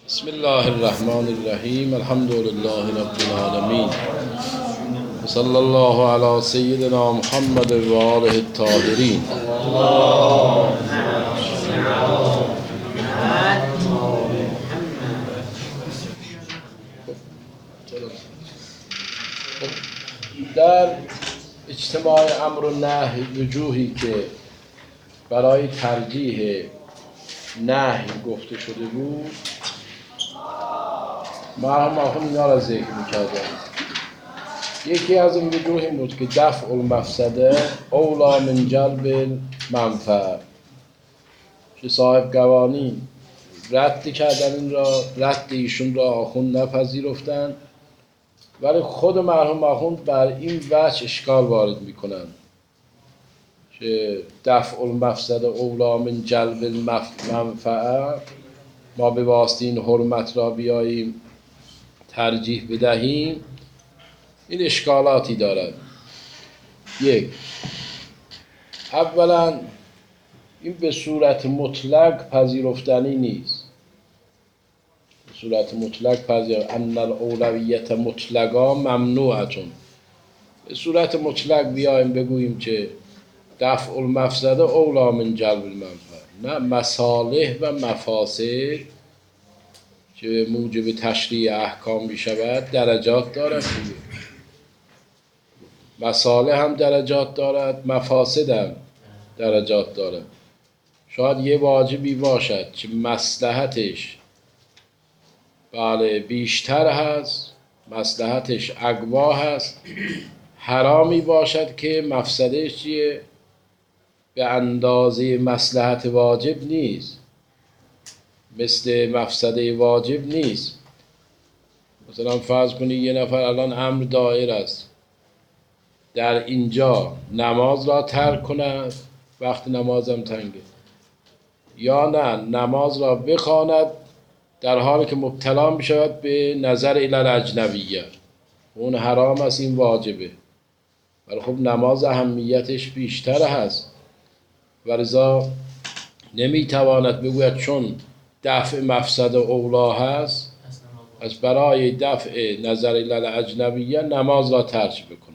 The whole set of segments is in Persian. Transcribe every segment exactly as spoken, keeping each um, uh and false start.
بسم الله الرحمن الرحیم الحمد لله رب العالمین صلی الله علی سیدنا محمد و آله الطاهرین. در اجتماع امر و نهی وجوهی که برای ترجیح نهی گفته شده بود، مرحوم آخوند اینا را ذکر میکردن. یکی از این وجوه این بود که دفع المفسده اولا من جلب منفعه، که صاحب گوانی رد کردن این را، رد ایشون را آخوند نپذیرفتن، ولی خود مرحوم آخوند بر این وجه اشکال وارد میکنن که دفع المفسده اولا من جلب المنفعه، ما به واسطه این حرمت را بیاییم ترجیح بدهیم. این اشکالاتی دارد. یک، اولا این به صورت مطلق پذیرفتنی نیست. به صورت مطلق پذیر ان الاولویت مطلقا ممنوعتون. به صورت مطلق بیایم بگوییم که دفع المفسده اولا من جلب المنفعه، نه مصالح و مفاسد که موجب تشریع احکام می شود درجات دارد. مصالح هم درجات دارد، مفاسد هم درجات دارد. شاید یه واجبی باشد که مصلحتش بله بیشتر هست، مصلحتش اقوا هست، حرامی باشد که مفسدش چیه؟ به اندازه مصلحت واجب نیست، مثل مفسده واجب نیست. مثلا فرض کنید یه نفر الان امر دایر است در اینجا نماز را ترک کند، وقت نمازم تنگه، یا نه نماز را بخواند در حالی که مبتلا می شود به نظر الی الاجنبیه، اون حرام است، این واجبه، ولی خب نماز اهمیتش بیشتر هست و لذا نمی تواند بگوید چون دفع مفسد اولا هست از برای دفع نظر الی الاجنبیه نماز را ترک بکنه.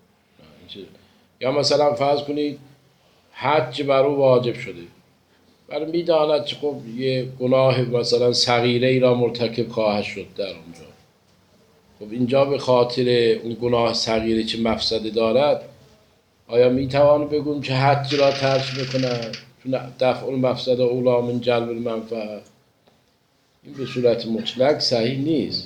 یا مثلا فرض کنید حج بر او واجب شده، ولی میداند که خب یه گناه مثلا صغیره ای را مرتکب خواهد شد در اونجا، خب اینجا به خاطر اون گناه صغیره که مفسده دارد آیا میتوان بگویم که حج را ترک بکنه چون دفع المفسده اولا من جلب المنفعه؟ این به صورت مطلق صحیح نیست.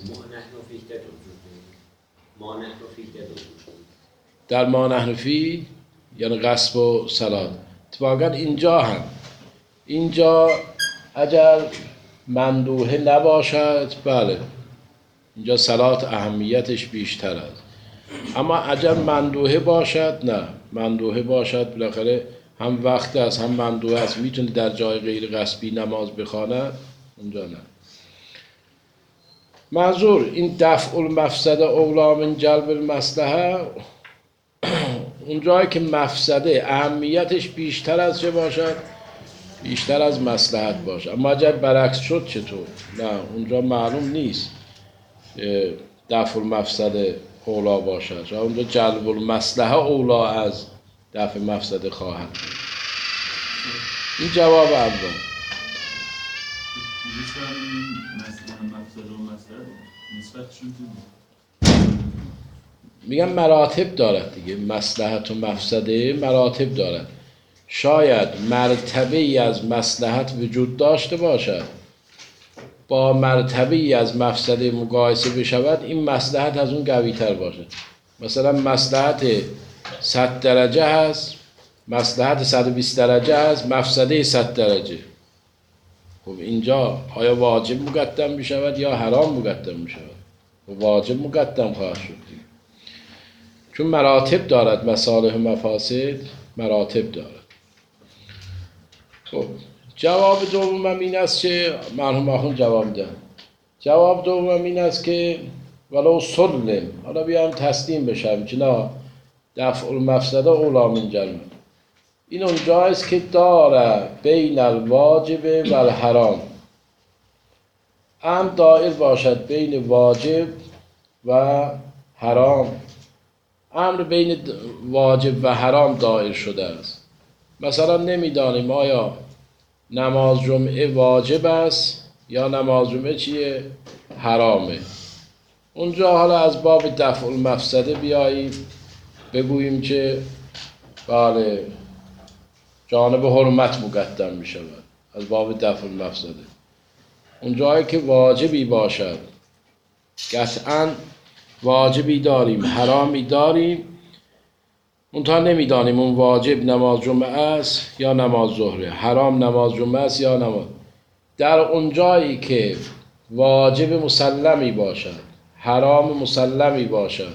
در ما نحن فیه یعنی غصب و صلات. اتفاقا اینجا هم اینجا اگر مندوحه نباشد بله اینجا صلات اهمیتش بیشتر است، اما اگر مندوحه باشد نه، مندوحه باشد بالاخره هم وقت است هم مندوحه است، میتونه در جای غیر غصبی نماز بخواند، اونجا نه. منظور این دفع المفسده اولا من جلب المصلحه، اونجایی که مفسده اهمیتش بیشتر از چه باشد؟ بیشتر از مصلحت باشد. اما اگر برعکس شد چطور؟ نه، اونجا معلوم نیست دفع المفسده اولا باشد، اونجا جلب المصلحه اولا از دفع مفسده خواهد. این جواب اول. میگم مراتب دارد دیگه، مصلحت و مفسده مراتب دارد. شاید مرتبه ای از مصلحت وجود داشته باشد با مرتبه ای از مفسده مقایسه بشود، این مصلحت از اون قوی‌تر باشد. مثلا مصلحت صد درجه هست، مصلحت صد و بیست درجه هست، مفسده صد درجه. خب اینجا آیا واجب مقدم می شود یا حرام مقدم می شود؟ واجب مقدم خواهد شد، چون مراتب دارد، مصالح و مفاسد مراتب دارد. خب جواب دومم این است که مرحوم آخوند جواب دادن. جواب دومم این است که ولو سلم، حالا بیایم تسلیم بشم که نه دفع المفسده اولا من جلب، این اونجاست که داره بین الواجب و الحرام، امر دایر باشد بین واجب و حرام. امر بین واجب و حرام دایر شده است. مثلا نمیدانیم آیا نماز جمعه واجب است یا نماز جمعه چیه؟ حرامه. اونجا حالا از باب دفع المفسده بیاییم بگوییم که بله جانب حرمت مقدم می شود از باب دفع المفسده. اونجایی که واجبی باشد قطعا واجبی داریم حرامی داریم، اونتا نمیدانیم اون واجب نماز جمعه است یا نماز ظهره، حرام نماز جمعه است یا نماز. در اونجایی که واجب مسلمی باشد حرام مسلمی باشد،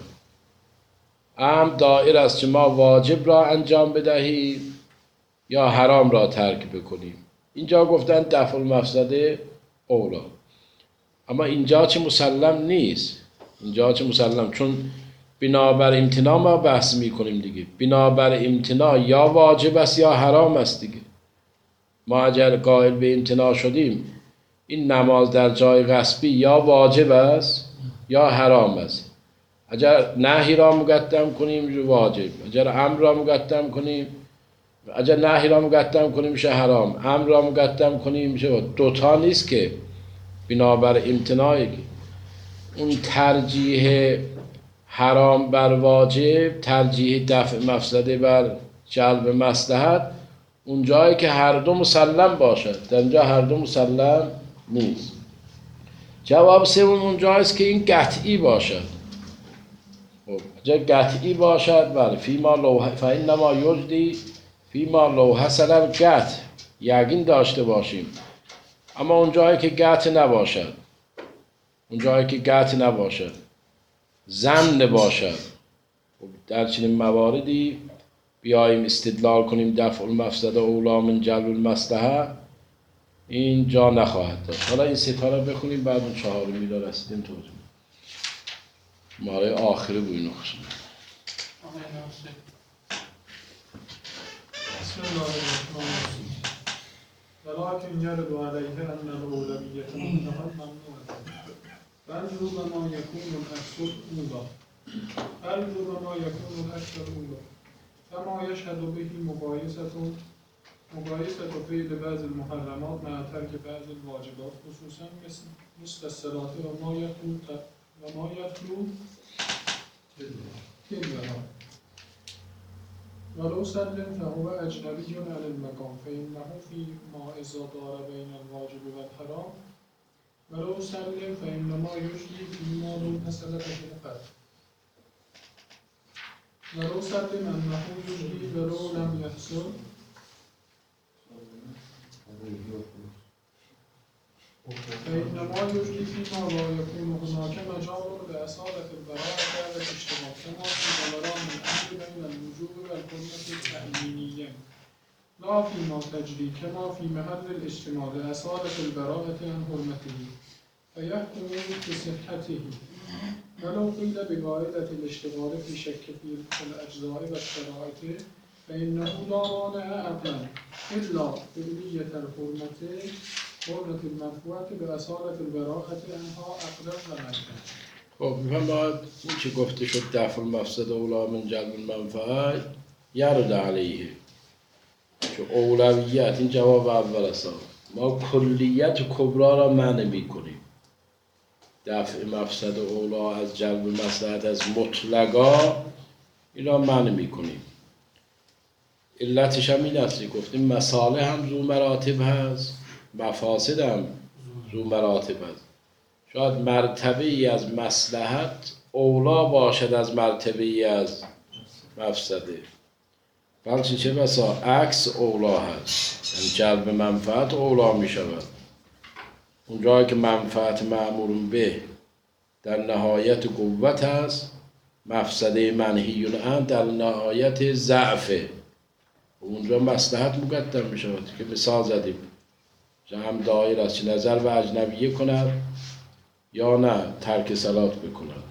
امر دایر است که ما واجب را انجام بدهیم یا حرام را ترک بکنیم. اینجا گفتن دفع المفسده اولا، اما اینجا چه مسلم نیست. اینجا چه مسلم، چون بنابر امتناع ما بحث میکنیم دیگه. بنابر امتناع یا واجب است یا حرام است دیگه. ما اگر قائل به امتناع شدیم این نماز در جای غصبی یا واجب است یا حرام است. اگر نهی را مقدم کنیم واجب، اگر امر را مقدم کنیم، اگر نهی را مقدم کنیم میشه حرام، امر را مقدم کنیم میشه. دوتا نیست که بنابر امتناعی. اون ترجیح حرام بر واجب، ترجیح دفع مفسده بر جلب مصلحت، اون جایی که هر دو مسلم باشد. در اینجا هر دو مسلم نیست. جواب سوم اون جاییست که این قطعی باشد. خب اگر قطعی باشد بله فیما لو فإنما یجدی فیما لو حصل القطع، یقین داشته باشیم. اما اون جایی که قطع نباشد، اون جایی که قطع نباشد ظن باشد، در چنین مواردی بیاییم استدلال کنیم دفع المفسده اولی من جلب المصلحه، این جا نخواهد داشت. حالا این ستاره بخونیم بعد اون چهارمی را رسیدیم توضیح ماره آخره بوی نخشم. بسم الله الرحمن الرحیم. ولكن يرد عليه أن الأولوية مطلقا ممنوعة بل ربما يكون الأكثر أولى بل ربما يكون الأكثر أولى كما يشهد به مقايسة مقايسة فعل بعض المحرمات مع ترك بعض الواجبات خصوصا مثل مثل الصلاة وما يتلو وما يتلو تلوها ولو سلم فهو أجنبي عن المقام فإنه فيما إذا دار بين الواجب والحرام ولو سلم فإنما يجري فيما لو مسألة في القدر ولو سلم أنه يجري ولو لم يحصل فإنما يجري فيما لا يكون هناك مجال لأصالة البراءة والاجتماع كما في دوران الأمر بين الوجوب والحرمة التأمينية لا فيما تجري كما في محل الاجتماع لأصالة البراءة عن حرمته فيحكم بصحته ولو قيل بقاعدة الاشتغال في شك في الأجزاء والشرائط فإنه لا مانع عقلا إلا كلية الحرمة حرمة المرفوعة بأصالة البراءة عنها عقلا ومنعا. خب میفرماید اون چه گفته شد دفع المفسده اولی من جلب المنفعه یرد علیه، که اولویت این جواب اول است. ما کلیت کبرا را منع می کنیم. دفع مفسده اولی از جلب مصلحت از مطلقا این را منع می کنیم. علتش هم این است که گفتیم مصالح هم ذو مراتب هست، مفاسد هم ذو مراتب هست. شاید مرتبه ای از مصلحت اولا باشد از مرتبه ای از مفسده، بلکه چه بسا عکس اولا هست، یعنی جلب منفعت اولا می شود. اونجایی که منفعت مأمور به در نهایت قوت هست، مفسده منهی عنه در نهایت ضعفه، اونجا مصلحت مقدم می شود که مثال زدیم. هم دایر است که نظر به اجنبیه کند یا نه ترک صلات بکند.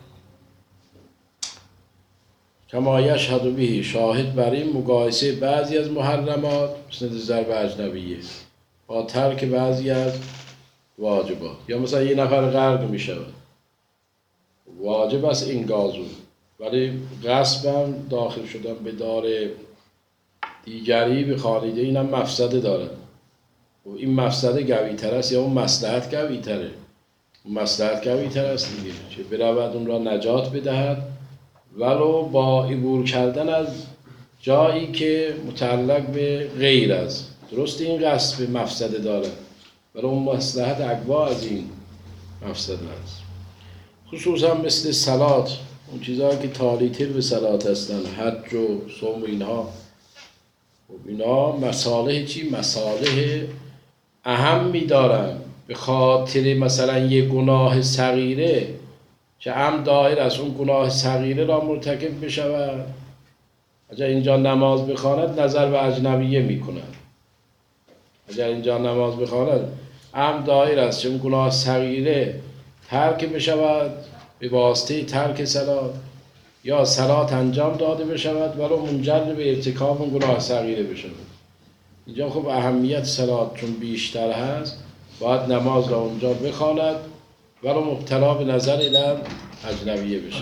کما یشهد به شاهد بر این مقایسه بعضی از محرمات مثل نظر به اجنبیه با ترک بعضی از واجبات. یا مثلا یه نفر غرق می شود، واجب است این گازو، ولی غصبم داخل شدن به دار دیگری به خالیده اینم مفسده دارد و این مفسده قوی تر است یا اون مصلحت قوی تره؟ اون مصلحت قوی تر است دیگه، چه برود اون را نجات بدهد ولو با عبور کردن از جایی که متعلق به غیر است. درست این غصب مفسده داره ولی اون مصلحت اقوا از این مفسده است. خصوصا مثل صلات، اون چیزهایی که تالیتر به صلات هستن، حج و صوم و اینها، و اینا مصالح چی؟ مصالح اهم می دارن. به خاطر مثلا یه گناه صغیره که هم دایر از اون گناه صغیره را مرتکب بشود، اگر اینجا نماز بخواند نظر به اجنبیه می کند. اگر اینجا نماز بخواند هم دایر است که اون گناه صغیره ترک بشود به واسطه ترک صلات، یا صلات انجام داده بشود ولو منجر به ارتکاب اون گناه صغیره بشود. اینجا خب اهمیت صلات چون بیشتر هست باید نماز را اونجا بخواند ولو مبتلا به نظر الان اجنبیه بشه.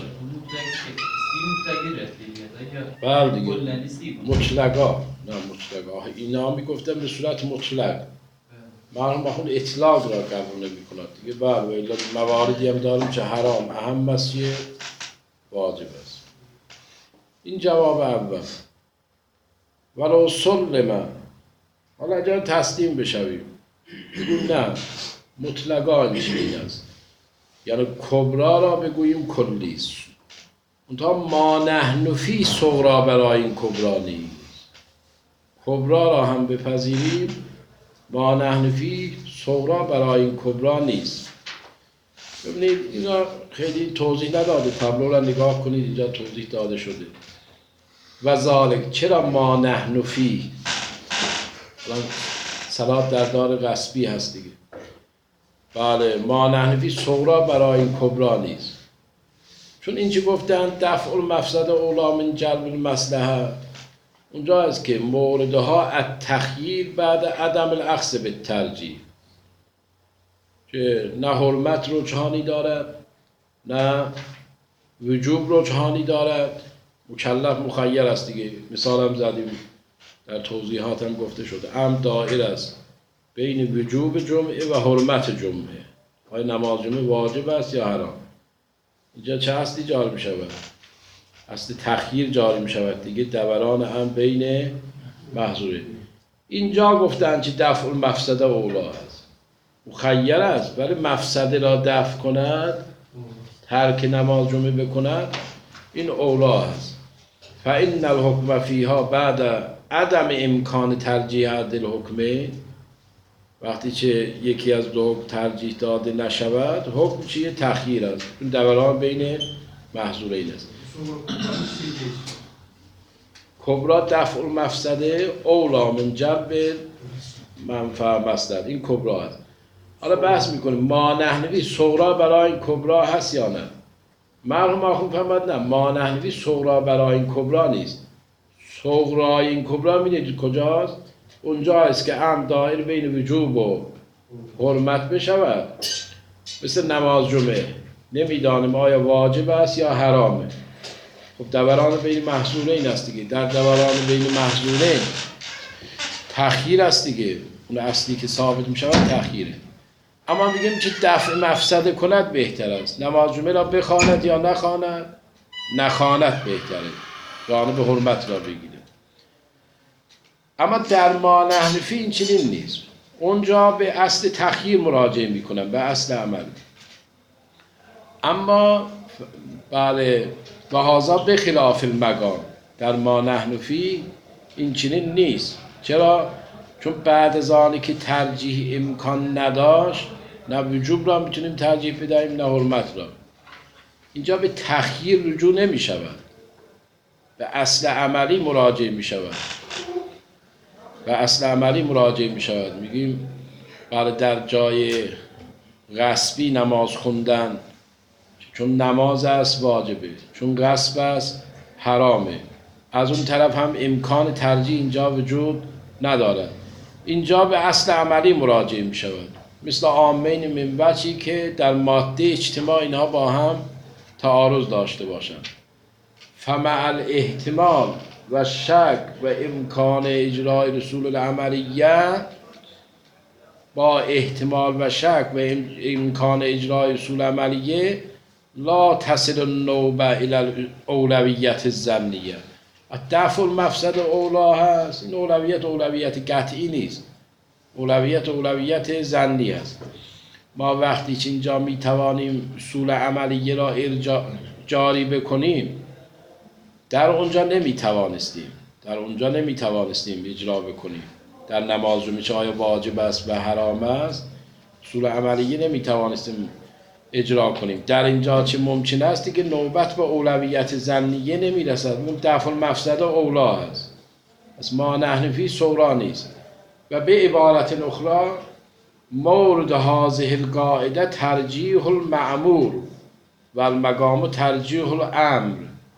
بله دیگه مطلقا، نه مطلقا اینا میگفتن به صورت مطلق، مرحوم اخون اطلاق را قبول نمی کند دیگه. بله مواردی هم داریم که حرام اهم است که واجب است. این جواب اول. ولو سلم، حالا اگر تسلیم بشویم بگویم نه مطلقا این است، یعنی کبرا را بگوییم کلی است، اونتا ما نحن فی صغرا برای این کبرا نیست. کبرا را هم بپذیریم، ما نحن فی صغرا برای این کبرا نیست. ببینید اینا خیلی توضیح نداده، تابلو را نگاه کنید اینجا توضیح داده شده. و ذالک، چرا ما نحن فی؟ صلات در دار غصبی هست دیگه. بله ما نحن فی صغرا برای این کبرا نیست، چون اینجا گفتن دفع المفسده اولا من جلب المصلحه، اونجا است که موردها التخییر بعد عدم الاخذ بالترجیح، که نه حرمت رجحانی دارد نه وجوب رجحانی دارد، مکلف مخیر است دیگه. مثال هم زدیم در توضیحات هم گفته شده، هم دائر است بین وجوب جمعه و حرمت جمعه، آیا نماز جمعه واجب است یا حرام. اینجا چه اصلی جاری می شود؟ اصل تخییر جاری می شود دیگه، دوران هم بین محظوره. اینجا گفتن که دفع المفسده اولا است، مخیر است، ولی مفسده را دفع کند، ترک نماز جمعه بکند، این اولا است. فإن الحکم فیها بعد عدم امکان ترجیح عدل حکمه، وقتی که یکی از دو حکم ترجیح داده نشود، حکم چیه؟ تخییر است، این دوران بین محظورین است. کبرا دفع المفسده اولا من جلب منفعه مصلحت، این کبرا است. حالا بحث میکنیم ما نحنوی صغرا برای این کبرا هست یا نه؟ مرحوم آخون فهمد نه، ما نحنوی صغرا برای این کبرا نیست. صغرای این کبرا میدونید کجاست؟ اونجا است که هم دایر بین وجوب و حرمت بشود، مثل نماز جمعه نمیدانیم آیا واجب است یا حرامه. خب دوران بین محظورین است دیگه، در دوران بین محظورین تخییر است دیگه، اون اصلی که ثابت میشود تخییره. اما میگیم که دفع مفسده کند بهتر است، نماز جمعه را بخواند یا نخواند؟ نخواند بهتره، جانب حرمت را بگیره. اما در ما نحن فی این چنین نیست، اونجا به اصل تخییر مراجعه میکنن، به اصل عمل. اما بله و هذا بخلاف المقام، در ما نحن فی این چنین نیست. چرا؟ چون بعد از آنی که ترجیح امکان نداشت، نه وجوب را میتونیم ترجیح بدهیم نه حرمت را. اینجا به تخییر رجوع نمی شود، به اصل عملی مراجعه می شود، به اصل عملی مراجعه می شود. میگیم برای در جای غصبی نماز خوندن، چون نماز است واجبه، چون غصب است حرامه، از اون طرف هم امکان ترجیح اینجا وجود ندارد. اینجا به اصل عملی مراجعه می شود. مثل عامین من وجهی که در ماده اجتماع اینها با هم تعارض داشته باشند. فمع الاحتمال و شک و امکان اجرای رسول العملیه، با احتمال و شک و امکان اجرای رسول عملیه، لا تصل النوبه الى الاولویت الظنیه. دفع المفسد اولا هست. این اولویت اولویت قطعی نیست، اولویت اولویت ظنی است. ما وقتی که اینجا می توانیم اصول عملیه را ارجا جاری بکنیم، در اونجا نمی توانستیم در اونجا نمی توانستیم اجرا بکنیم. در نماز رو میشه آیا واجب است و حرام است، اصول عملیه نمی توانستیم اجرا کنیم. در اینجا چه ممکن است که نوبت به اولویت ظنیه نمی رسد، اون دفع المفسد اولا است. پس ما نحن فی سورا نیست. و به عبارت اخرى مورد هذه القاعده ترجیح المأمور و المقام ترجیح الامر.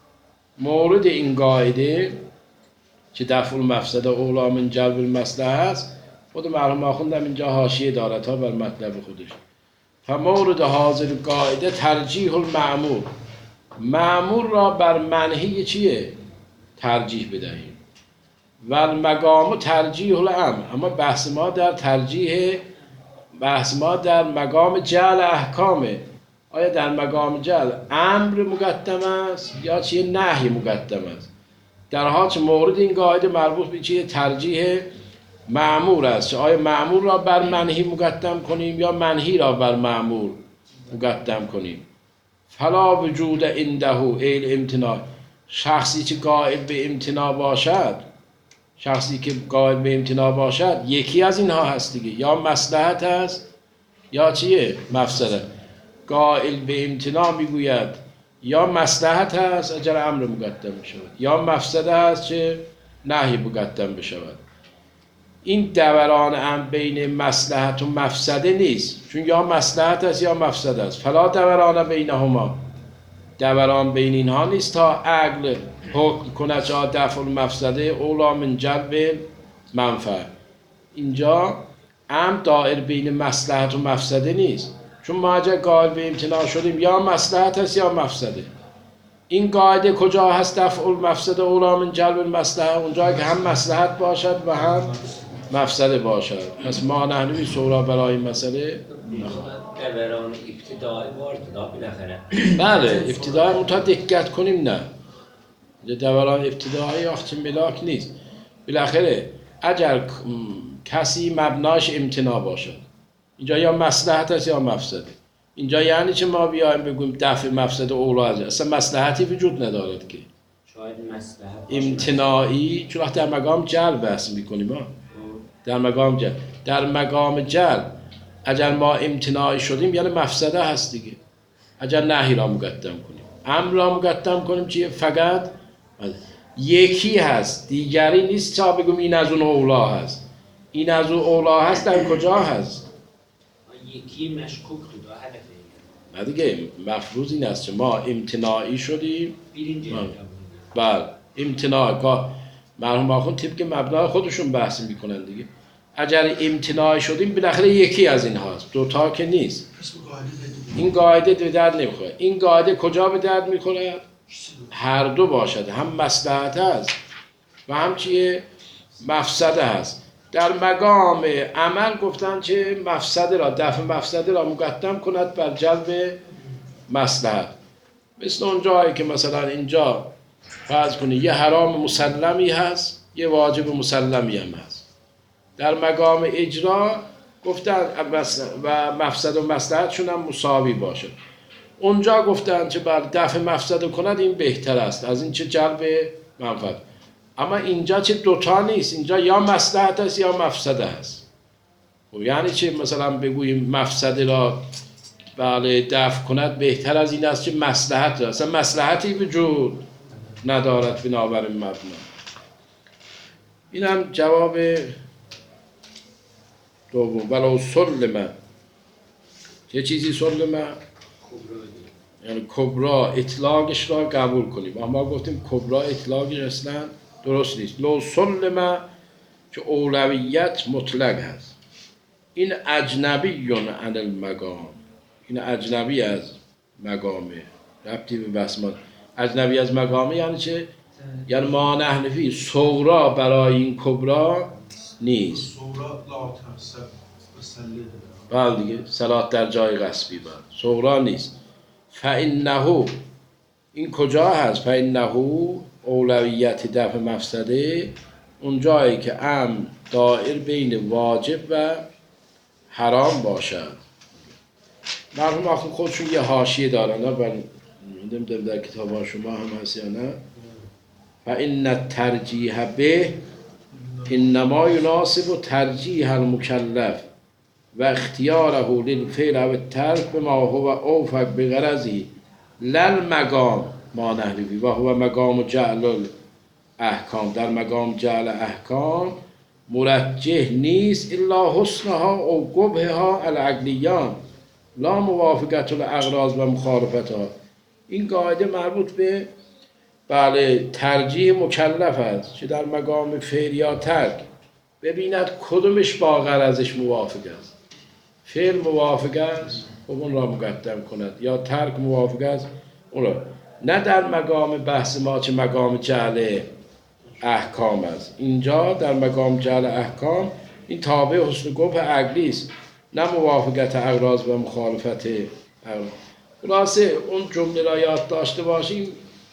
مورد این قاعده که دفع المفسد اولا من جلب المصلحه است، خود مرحوم آخوندم اینجا حاشیه دارد ها بر مطلب خودش. فمورد هذه القاعده ترجیح المأمور، مأمور را بر منهی چیه ترجیح بدهیم. و المقام ترجیح الامر، اما بحث ما در ترجیح، بحث ما در مقام جعل احکامه. آیا در مقام جعل امر مقدم است یا چیه نهی مقدم است؟ در حال که مورد این قاعده مربوط به چیه ترجیح مأمور است. آیا مأمور را بر منهی مقدم کنیم یا منهی را بر مأمور مقدم کنیم؟ فلا وجود عنده ایل امتناع. شخصی که قائل به امتناع باشد، شخصی که قائل به امتناع باشد یکی از اینها هست دیگه، یا مصلحت است یا چیه مفسده. قائل به امتناع میگوید یا مصلحت است اجر امر مقدم بشود، یا مفسده است چه نهی مقدم بشود. این دوران هم بین مصلحت و مفسده نیست، چون یا مصلحت است یا مفسده است. فلا دوران بینهما، دوران بین اینها نیست تا عقل حکم کند چه دفع المفسده اولا من جلب منفعه. اینجا هم دائر بین مصلحت و مفسده نیست، چون ما اگر قائل به امتناع شدیم یا مصلحت است یا مفسده. این قاعده کجا هست؟ دفع المفسده اولا من جلب المصلحه، اونجا که هم مصلحت باشد و هم مفسده باشد. پس ما نحنوی سورا برای این مسئله دوران ابتدایی و ارتدا بالاخره. بله ابتدایی متا دقت کنیم، نه دوران ابتدایی وقت ملاک نیست. بالاخره اگر کسی مبناش امتناع باشد، اینجا یا مصلحت است یا مفسده. اینجا یعنی چه ما بیایم بگویم دفع مفسده اولا است؟ اصلا مصلحتی وجود ندارد که شاید مصلحت امتناعی، چون وقت در مقام جلب بحث میکنیم ها، در مقام جلب، در مقام جلب اگر ما امتناعی شدیم یعنی مفسده هست دیگه. اگر نهی را مقدم کنیم، امر را مقدم کنیم چیه؟ فقط یکی هست، دیگری نیست تا بگم این از اون اولا هست. این از اون اولا هست در کجا هست؟ یکی مشکوک تو دا هدفه. نه دیگه مفروض این است که ما امتناعی شدیم. بیرین بله امتناع، مرحوم آخوند طبق مبنای خودشون بحث میکنن دیگه. اگر امتناعی شدیم بالاخره یکی از این هاست، دوتا که نیست. این قاعده به درد نمیخوره. این قاعده کجا به درد میخوره؟ هر دو باشد، هم مصلحت هست و هم چیه مفسده هست. در مقام عمل گفتن که مفسده را، دفع مفسده را مقدم کند بر جلب مصلحت. مثل اون جایی که مثلا اینجا فرض کنی یه حرام مسلمی هست، یه واجب مسلمی هم هست. در مقام اجرا گفتن و مفسد و مصلحتشون هم مساوی باشه. اونجا گفتن که بر دفع مفسد کند این بهتر است از این چه جلب منفعت. اما اینجا چه دوتا نیست، اینجا یا مصلحت است یا مفسده است. و یعنی چه مثلا بگوییم مفسده را بله دفع کند بهتر از این است که مصلحت را، اصلا مصلحتی وجود ندارد بنابر این مبنا. اینم جواب دوم. ولو سلمه، چه چیزی سلمه؟ یعنی کبرا اطلاقش را قبول کنیم. اما گفتیم کبرا اطلاقش اصلا درست نیست. لو سلمه که اولویت مطلق هست. این اجنبی عن المقام، این اجنبی از مقامه، ربطی به بسمات. اجنبی از مقامه یعنی چه؟ یعنی ما نحنفی صغرا برای این کبرا نیست. صورا لا تحسب مسله بله دیگه، صلات در جای غصبی بر صغرا نیست. فانه، این کجا هست؟ فانه اولویت دفع مفسده اون جایی که امر دائر بین واجب و حرام باشد. مرحوم آخون خودشون یه حاشیه دارن، من نمیدونم در کتاب شما هم هست یا نه. فان الترجیح به انما یناسب ترجیح المکلف و اختیاره للفعل و الترک بما هو اوفق بغرضی للمقام ما نحنفی و هو مقام جعل احکام. در مقام جعل احکام مرجح نیست الا حسنها او قبحها العقلیان لا موافقت الاغراض و مخالفتها. این قاعده مربوط به بله ترجیح مکلف است چه در مقام فعل یا ترک، ببیند کدومش با غرضش موافق است. فعل موافق است خب اون را مقدم کند، یا ترک موافق است اون را. نه در مقام بحث ما چه مقام جعل احکام است. اینجا در مقام جعل احکام این تابع حسن قبح عقلی است، نه موافقت اغراض و مخالفت اغراض. خلاصه اون جمله را یاد داشته باشیم.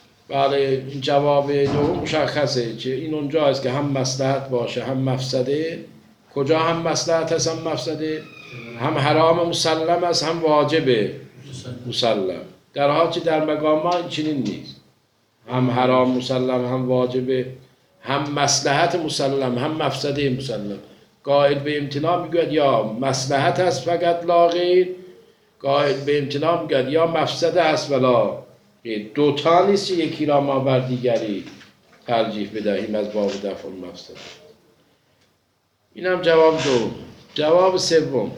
بله این جواب دوم مشخصه چه این اونجا است که هم مصلحت باشه هم مفسده. کجا هم مصلحت هست هم مفسده؟ هم حرام مسلم است هم واجب مسلم. در حالی که در مقام ما این چنین نیست، هم حرام مسلم هم واجب، هم مصلحت مسلم هم مفسده مسلم. قائل به امتناع میگوید یا مصلحت است فقط لا غیر، قائل به امتناع میگوید یا مفسده است ولا غیر. دوتا نیست یکی را ما بر دیگری ترجیح بدهیم از باب دفع المفسده. این هم جواب دوم. جواب سوم،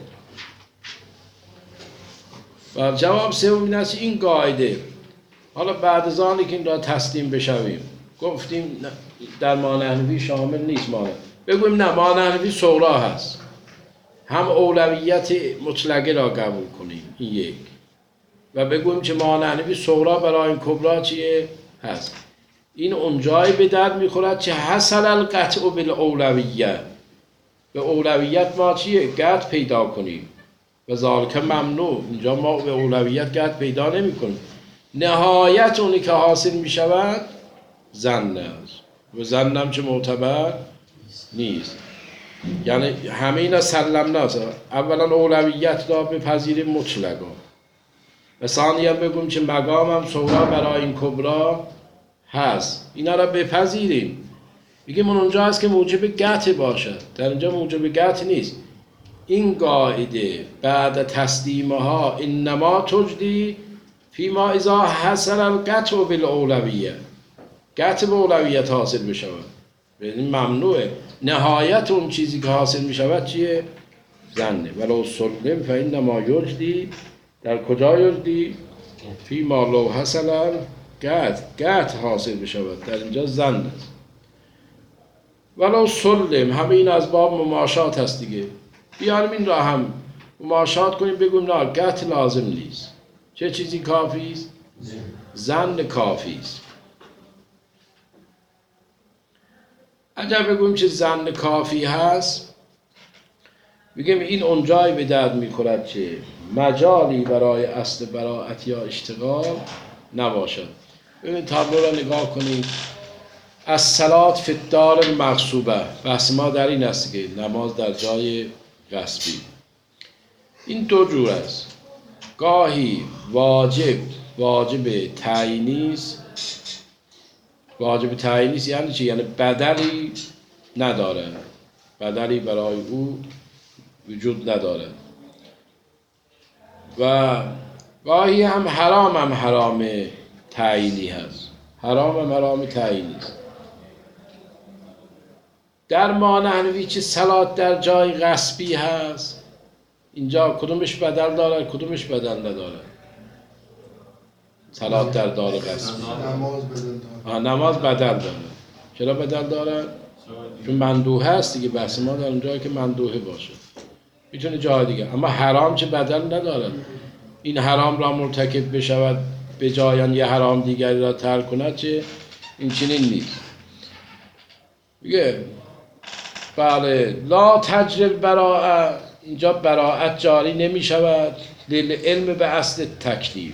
و جواب سوم این است این قاعده حالا بعد از آنی که این را تسلیم بشویم گفتیم در مانحنفی شامل نیست، ما بگویم نه مانحنفی صغرا هست، هم اولویت مطلقه را قبول کنیم این یک، و بگویم که مانحنفی صغرا برای این کبرا چیه هست. این اونجایی به درد میخورد که حصل القطع بالاولویت، به اولویت ما چیه قطع پیدا کنیم و ذالک ممنوع. اینجا ما به اولویت قطع پیدا نمی کنیم. نهایت اونی که حاصل می شود ظن است و ظنم چه معتبر نیست. یعنی همه اینا سلم ناست. اولا اولویت را بپذیریم مطلقا و ثانیا بگویم که مقام هم صغرا برای این کبرا هست، اینا را بپذیریم. بگیم اونجا هست که موجب قطع باشد، در اینجا موجب قطع نیست. این قاعده بعد تسلیمها انما تجدی فیما اذا حصل القطع بالاولویه، قطع به اولویت حاصل بشود، یعنی ممنوعه. نهایت اون چیزی که حاصل میشود چیه؟ ظنه. ولو سلم فانما یجدی، در کجا یجدی؟ فیما لو حصل القطع، قطع حاصل بشود، در اینجا ظن است. ولو سلم همه این از باب مماشات هست دیگه. بیاریم این را هم مماشات کنیم، بگویم نه قطع لازم نیست. چه چیزی کافی است؟ ظن کافی است. اگر بگویم که ظن کافی هست، بگیم این اونجایی به درد میخورد که مجالی برای اصل براءت یا اشتغال نباشد. ببین تابلو را نگاه کنید. الصلاة فی الدار المغصوبه، بحث ما در این است که نماز در جای غصبی. این دو جور است، گاهی واجب واجب تعیینی است. واجب تعیینی است یعنی چی؟ یعنی بدلی ندارد، بدلی برای او وجود ندارد. و گاهی هم حرام هم حرام تعیینی هست، حرام هم حرام تعیینی است. در مانحنفی چه صلات در جای غصبی هست، اینجا کدومش بدل دارد کدومش بدل ندارد؟ صلات در دار غصبی نماز بدل داره. نماز بدل دارد. چرا بدل دارد؟ چون مندوحه است دیگه. بحث ما در اونجایی که مندوحه باشه. میتونه جای دیگه. اما حرام چه بدل ندارد. این حرام را مرتکب بشود به جایان یه حرام دیگری را ترک کند چه این چنین نیست. میگه بله لا تجرب براءه، اینجا براءت جاری نمی شود علم به اصل تکلیف.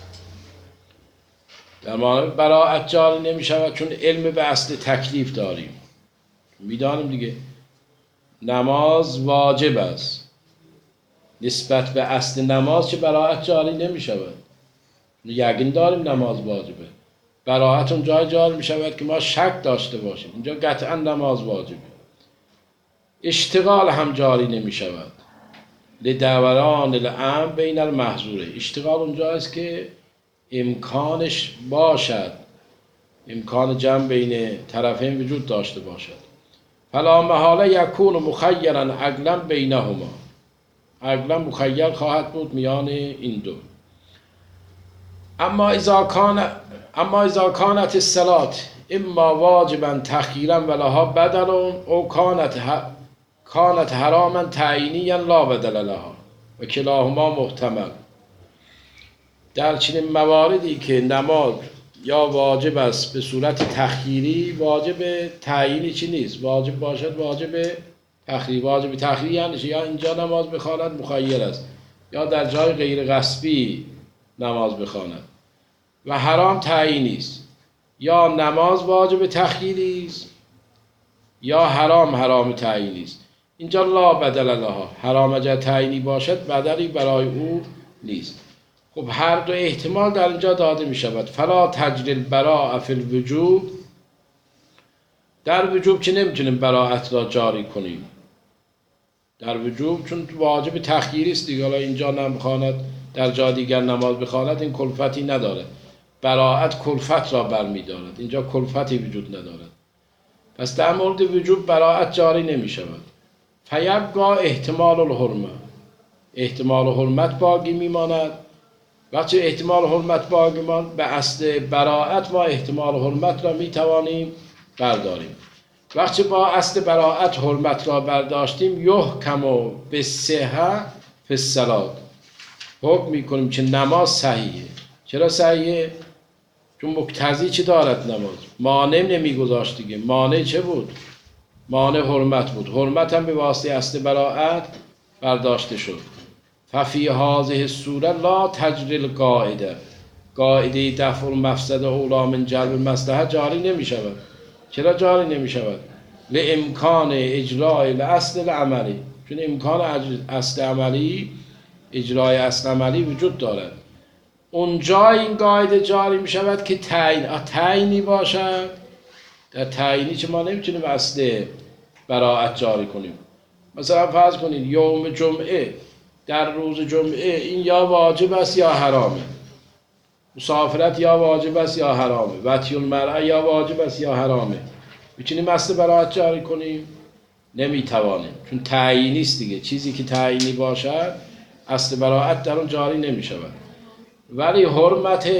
در معنی براءت جاری نمی شود چون علم به اصل تکلیف داریم. میدانیم دیگه نماز واجب است، نسبت به اصل نماز چه براءت جاری نمی شود. یقین داریم نماز واجبه، براءت اون جای جاری می شود که ما شک داشته باشیم. اینجا قطعا نماز واجبه. اشتغال هم جاری نمی شود لدوران الامر بین المحظوره. اشتغال اونجاست که امکانش باشد، امکان جمع بین طرفین وجود داشته باشد. فلا محاله یکون مخیرا عقلا بینهما، عقلا مخیر خواهد بود میان این دو. اما اذا کان اما اذا کانت الصلاة اما واجبا تخیرا ولها بدل او کانت ه... کانت حراما تعیینیا لا بدل لها و کلاهما محتمل. در چنین مواردی که نماز یا واجب است به صورت تخییری، واجب تعیینی چی نیست، واجب باشد واجب تخییری. واجب تخییری یعنی یا اینجا نماز بخواند مخیر است یا در جای غیر قصبی نماز بخواند. و حرام تعیینی است، یا نماز واجب تخییری است یا حرام حرام تعیینی است. اینجا لا بدل لها، حرام اگر تعیینی باشد بدلی برای او نیست. خب هر دو احتمال در اینجا داده می شود. فلا تجری البراء فی الوجوب، در وجوب که نمیتونیم براءت را جاری کنیم در وجوب، چون واجب تخییری است دیگه. حالا اینجا نمیخواند در جا دیگر نماز بخواند این کلفتی نداره. براءت کلفت را برمی‌دارد، اینجا کلفتی وجود ندارد. پس در مورد وجوب براءت جاری نمی شود. فیبقا احتمال الحرمه، احتمال حرمت باقی میماند. وقتی احتمال حرمت باقی ماند به اصل براءت ما احتمال حرمت را می توانیم برداریم. وقتی با اصل براءت حرمت را برداشتیم یحکم بالصحة فی الصلاة، حکم میکنیم که نماز صحیحه. چرا صحیحه؟ چون مقتضی چی دارد نماز؟ مانع نمیگذاشت دیگه. مانع چه بود؟ مانع حرمت بود. حرمت هم به واسطه اصل براءت برداشته شد. ففی هذه الصوره لا تجری القاعده، قاعده دفع المفسده اولی من جلب المصلحه جاری نمی شود. چرا جاری نمی شود؟ لامکان اجراء الاصل العملی، چون امکان اصل عملی، اجرای اصل عملی وجود دارد. اونجا این قاعده جاری می شود که تعیین تعیینی باشد. در تعیینی که ما نمیتونیم اصل براءت جاری کنیم. مثلا فرض کنید یوم جمعه، در روز جمعه این یا واجب است یا حرامه. مسافرت یا واجب است یا حرامه. وطی المرأة یا واجب است یا حرامه. میتونیم اصل براءت جاری کنیم؟ نمیتوانیم، چون تعیینی است دیگه. چیزی که تعیینی باشد اصل براءت در اون جاری نمیشود. ولی حرمت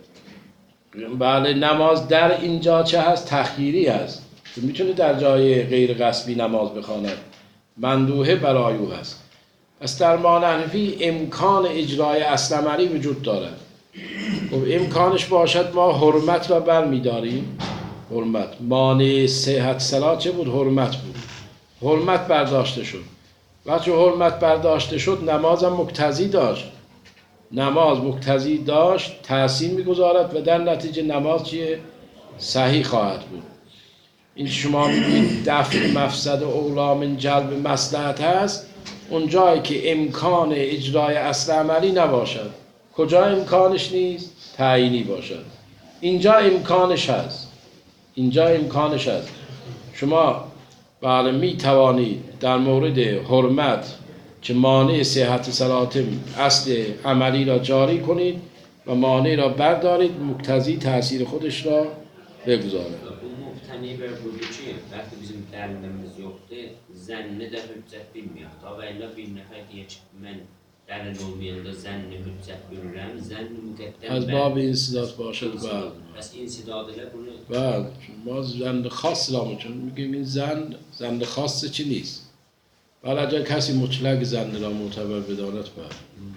بله نماز در اینجا چه هست؟ تخییری هست. میتونه در جای غیر قصبی نماز بخواند، مندوحه برای او هست. پس در مانحنفی امکان اجرای اصل عملی وجود دارد. خب امکانش باشد ما حرمت را برمیداریم. حرمت مانع صحت صلاة چه بود؟ حرمت بود. حرمت برداشته شد. وقتی حرمت برداشته شد نماز هم مقتضی داشت. نماز مقتضی داشت تأثیر میگذارد و در نتیجه نماز چیه؟ صحیح خواهد بود. این شما میگید دفع مفسد اولی من جلب مصلحت هست اونجایی که امکان اجرای اصل عملی نباشد. کجا امکانش نیست؟ تعیینی باشد. اینجا امکانش هست. اینجا امکانش هست. شما بله می توانید در مورد حرمت که مانع صحت صلات اصل عملی را جاری کنید و مانع را بردارید، مقتضی تأثیر خودش را بگذارید. مبتنی بر وجود چیه؟ وقتی bizim دلیلimiz yoktu, zenne de hüccet bilmiyor. Ta ve illa bir nefer diye ben دلیل olmayanda zenne hüccet görürəm, zenne müqəddəm. از باب انصداد باشد. بله. پس انصداد ile bunu. بله. ما زن خاص را میتونیم میگیم این زن زن خاص چی نیست. ولی اگر کسی مطلق زن را معتبر بداند بر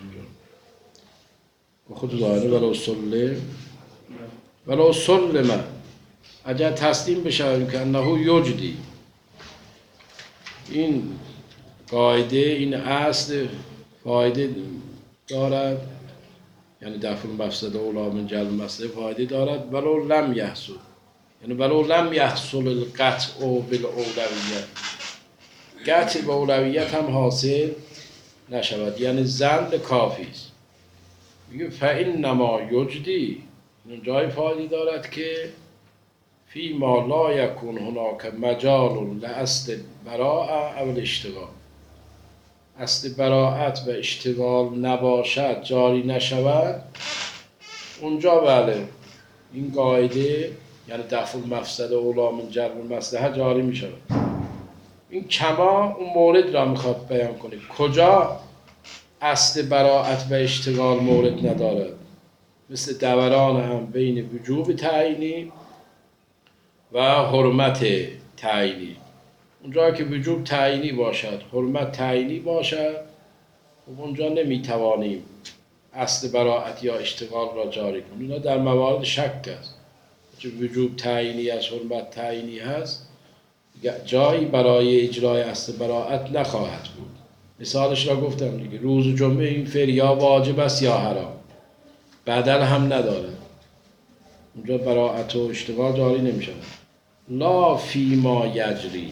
خود داره ولو سلم ولو سلم اگر تسلیم بشویم که انه یجدی این قاعده این اصل فایده دارد، یعنی دفع المفسده اولی من جلب المصلحه فایده دارد ولو لم یحصل، یعنی ولو لم یحصل القطع بالاولویت، قطع به اولویت هم حاصل نشود، یعنی زن کافی است. میگه فانما یجدی، این جای فایده دارد که فی ما لا یکون هناک مجال لاصل براءه او الاشتغال، اصل براءت و اشتغال نباشد، جاری نشود، اونجا بله این قاعده یعنی دفع المفسده اولی من جلب المصلحه جاری می شود. این کما اون مورد را میخواد بیان کنه کجا اصل براءت و اشتغال مورد ندارد، مثل دوران هم بین وجوب تعیینی و حرمت تعیینی. اونجا که وجوب تعیینی باشد، حرمت تعیینی باشد، خب اونجا نمیتوانیم اصل براءت یا اشتغال را جاری کنیم. اینا در موارد شک است، چون وجوب تعیینی از حرمت تعیینی هست، جایی برای اجرای اصل براءت نخواهد بود. مثالش را گفتم دیگه، روز جمعه این فعل یا واجب است یا حرام، بدل هم نداره، اونجا براءت و اشتغال جاری نمیشه. لا فیما یجری،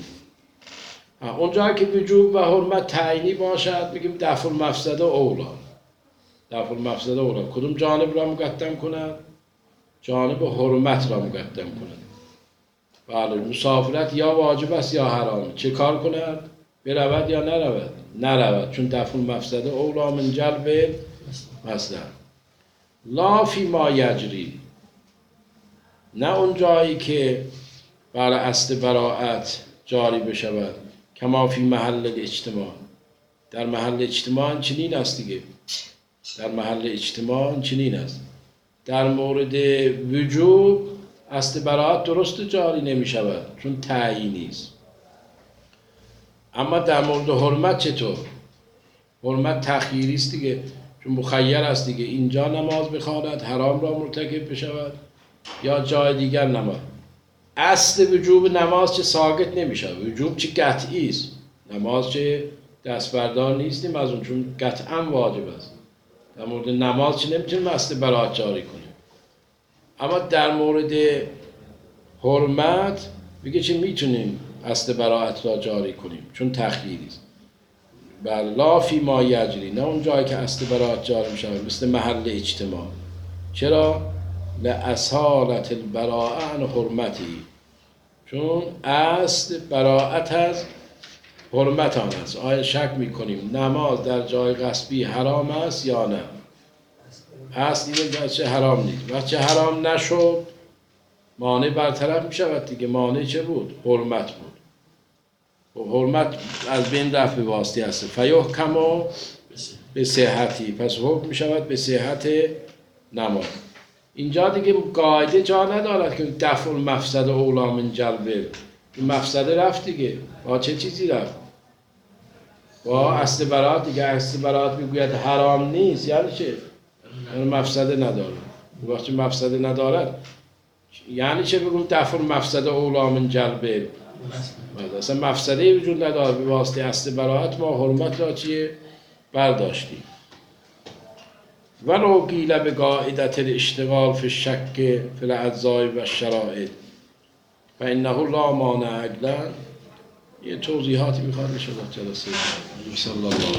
اونجا که وجوب و حرمت تعیینی باشد میگیم دفع المفسده اولی، دفع المفسده اولی کدوم جانب را مقدم کند؟ جانب حرمت را مقدم کند. بله مسافرت یا واجب است یا حرام، چه کار کند؟ برود یا نرود؟ نرود، چون دفع المفسده اولی من جلب مصلحه. لا فیما یجری، نه اون جایی که بر اصل براءت جاری بشود، کما فی محل اجتماع، در محل اجتماع چنین است دیگه، در محل اجتماع چنین است. در مورد وجوب اصل براءت درست جاری نمی شود چون تعیینی است، اما در مورد حرمت چطور؟ حرمت تخییری است دیگه، چون مخیر است دیگه، اینجا نماز بخواند حرام را مرتکب بشود یا جای دیگر نماز. اصل وجوب نماز چه ساقط نمیشه، وجوب چه قطعی است، نماز چه دست بردار نیستیم از اون، چون قطعا واجب است. در مورد نماز چه نمیتونیم اصل براءت جاری کنیم، اما در مورد حرمت میگه چه میتونیم اصل براءت را جاری کنیم چون تخییری است. بله لا فی ما یجری، نه اون جایی که اصل براءت جاری میشه، مثل محل اجتماع. چرا؟ لاصالة البراءة عن حرمتی، چون اصل براءت از حرمت آن است. آیا شک میکنیم نماز در جای غصبی حرام است یا نه؟ اصل اینه بچه حرام نیست، بچه حرام نشد مانع برطرف میشود دیگه. مانع چه بود؟ حرمت بود. و حرمت از بین رفت به واسطه است. فیحکم به صحتی، پس حکم میشود به صحت نماز. اینجا دیگه قاعده جا ندارد که دفع المفسده اولی من جلبه، این مفسده رفت دیگه. با چه چیزی رفت؟ با اصل براءت دیگه. اصل براءت میگوید حرام نیست، یعنی چه؟ یعنی مفسده نداره. وقتی مفسده ندارد یعنی چه بگم دفع المفسده اولی من جلبه؟ اصلا مفسده وجود نداره، به واسطه اصل براءت ما حرمت را چیه؟ برداشتیم. ولو قیل بقاعدة الاشتغال فی الشک فی الاجزاء و الشرائط فانه لا مانع عقلا. یه توضیحاتی میخواد میشه در جلسه. صلی الله